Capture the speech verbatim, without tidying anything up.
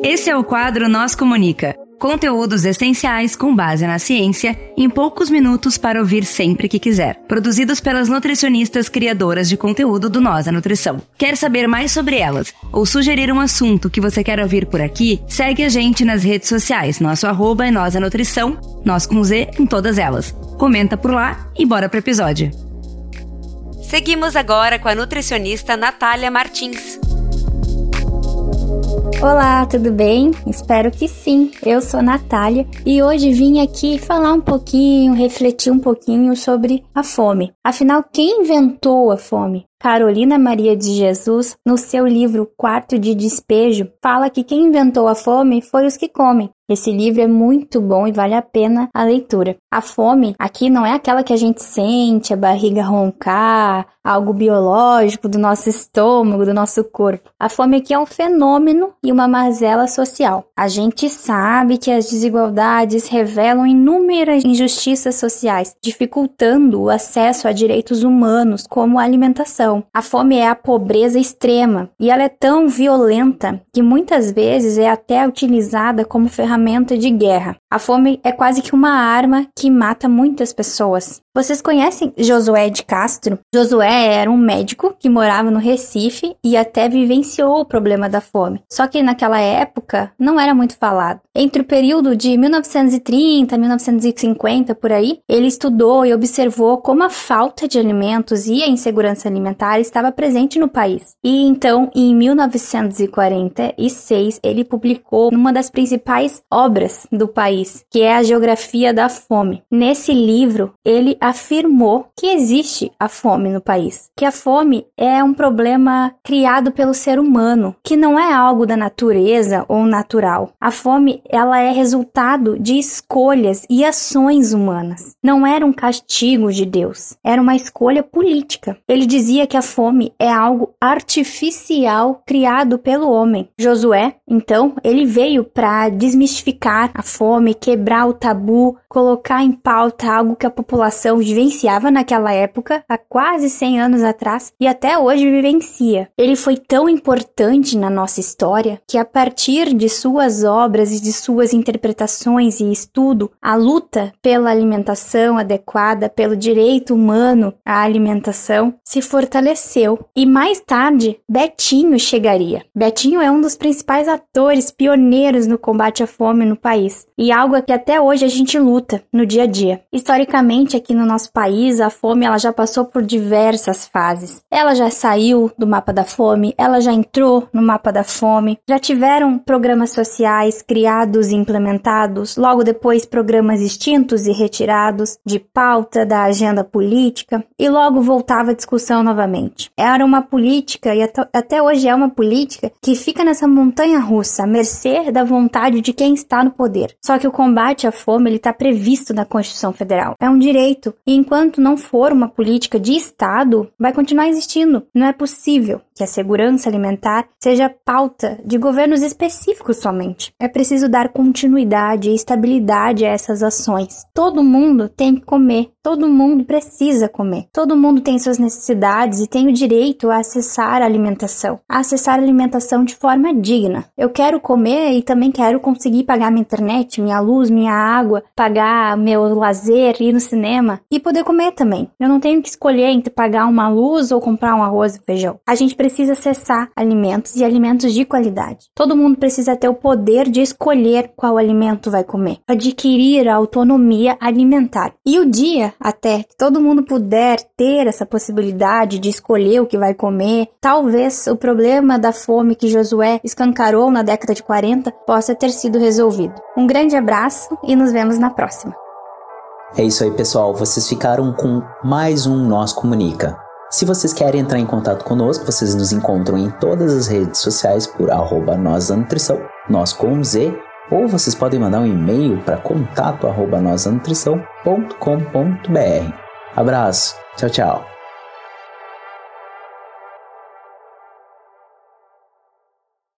Esse é o quadro Nós Comunica. Conteúdos essenciais com base na ciência, em poucos minutos para ouvir sempre que quiser. Produzidos pelas nutricionistas criadoras de conteúdo do Nós a Nutrição. Quer saber mais sobre elas ou sugerir um assunto que você quer ouvir por aqui? Segue a gente nas redes sociais. Nosso arroba é Nós a Nutrição, nós com Z em todas elas. Comenta por lá e bora pro episódio. Seguimos agora com a nutricionista Natália Martins. Olá, tudo bem? Espero que sim. Eu sou Natália e hoje vim aqui falar um pouquinho, refletir um pouquinho sobre a fome. Afinal, quem inventou a fome? Carolina Maria de Jesus, no seu livro Quarto de Despejo, fala que quem inventou a fome foi os que comem. Esse livro é muito bom e vale a pena a leitura. A fome aqui não é aquela que a gente sente, a barriga roncar, algo biológico do nosso estômago, do nosso corpo. A fome aqui é um fenômeno e uma mazela social. A gente sabe que as desigualdades revelam inúmeras injustiças sociais, dificultando o acesso a direitos humanos como a alimentação. A fome é a pobreza extrema e ela é tão violenta que muitas vezes é até utilizada como ferramenta de guerra. A fome é quase que uma arma que mata muitas pessoas. Vocês conhecem Josué de Castro? Josué era um médico que morava no Recife e até vivenciou o problema da fome. Só que naquela época não era muito falado. Entre o período de mil novecentos e trinta a mil novecentos e cinquenta, por aí, ele estudou e observou como a falta de alimentos e a insegurança alimentar estava presente no país. E então, em mil novecentos e quarenta e seis, ele publicou uma das principais obras do país, que é a Geografia da Fome. Nesse livro, ele afirmou que existe a fome no país, que a fome é um problema criado pelo ser humano, que não é algo da natureza ou natural. A fome, ela é resultado de escolhas e ações humanas. Não era um castigo de Deus, era uma escolha política. Ele dizia que a fome é algo artificial criado pelo homem. Josué, então, ele veio para desmistificar a fome, quebrar o tabu, colocar em pauta algo que a população vivenciava naquela época, há quase cem anos atrás, e até hoje vivencia. Ele foi tão importante na nossa história que, a partir de suas obras e de suas interpretações e estudo, a luta pela alimentação adequada, pelo direito humano à alimentação, se fortaleceu. E mais tarde, Betinho chegaria. Betinho é um dos principais atores pioneiros no combate à fome no país, e algo que até hoje a gente luta no dia a dia. Historicamente, aqui no nosso país, a fome ela já passou por diversas fases. Ela já saiu do mapa da fome, ela já entrou no mapa da fome, já tiveram programas sociais criados e implementados, logo depois programas extintos e retirados de pauta da agenda política, e logo voltava a discussão novamente. Era uma política, e até hoje é uma política, que fica nessa montanha russa, à mercê da vontade de quem está no poder. Só que o combate à fome ele está previsto na Constituição Federal. É um direito. E enquanto não for uma política de Estado, vai continuar existindo. Não é possível que a segurança alimentar seja pauta de governos específicos somente. É preciso dar continuidade e estabilidade a essas ações. Todo mundo tem que comer. Todo mundo precisa comer. Todo mundo tem suas necessidades e tem o direito a acessar a alimentação. A acessar a alimentação de forma digna. Eu quero comer e também quero conseguir pagar minha internet, minha luz, minha água, pagar meu lazer, ir no cinema e poder comer também. Eu não tenho que escolher entre pagar uma luz ou comprar um arroz e feijão. A gente precisa acessar alimentos e alimentos de qualidade. Todo mundo precisa ter o poder de escolher qual alimento vai comer. Adquirir a autonomia alimentar. E o dia até que todo mundo puder ter essa possibilidade de escolher o que vai comer, talvez o problema da fome que Josué escancarou na década de quarenta possa ter sido resolvido. Um grande abraço e nos vemos na próxima. É isso aí, pessoal. Vocês ficaram com mais um Nós Comunica. Se vocês querem entrar em contato conosco, vocês nos encontram em todas as redes sociais por arroba Nós da Nutrição, nós com Z, ou vocês podem mandar um e-mail para contato arroba nós da nutrição ponto com ponto br. Abraço, tchau, tchau.